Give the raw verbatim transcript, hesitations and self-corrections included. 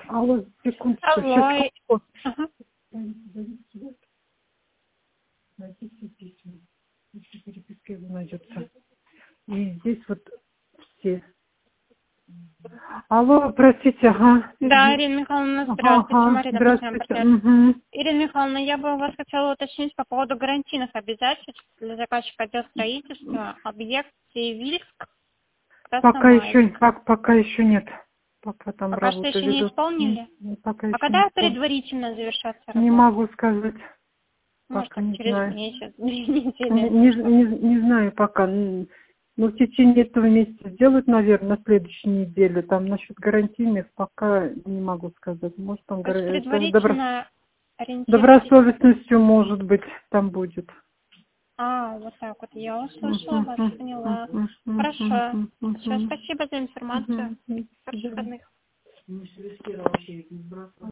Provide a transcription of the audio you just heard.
Алло, секундочку, Алло. сейчас. Ага. Найти все письма. Если переписка его найдется. И здесь вот все. Алло, простите, ага. Да, Ирина Михайловна, здравствуйте. Ага, Марина, здравствуйте. партнер. Угу. Ирина Михайловна, я бы у вас хотела уточнить по поводу гарантийных обязательств для заказчика отдел строительства, объект Севильск, Пока Красномайск. еще, как, пока еще нет. Пока там Пока что работу еще не ведут. исполнили? М, Пока А еще не когда исполнили. предварительно завершатся Не работы? могу сказать. Может, Пока там не через знаю. месяц, две Не, недели. не, не, не знаю пока. М, Ну, в течение этого месяца сделать, наверное, на следующей неделе. Там насчет гарантийных пока не могу сказать. Может, там То есть гара- это с добро- предварительно ориентируйтесь. добросовестностью, может быть, там будет. А, вот так вот, я услышала Мгм, вас, мгм, поняла. мгм, мгм, Хорошо. мгм, Все, мгм, спасибо за информацию. мгм. Хороших выходных.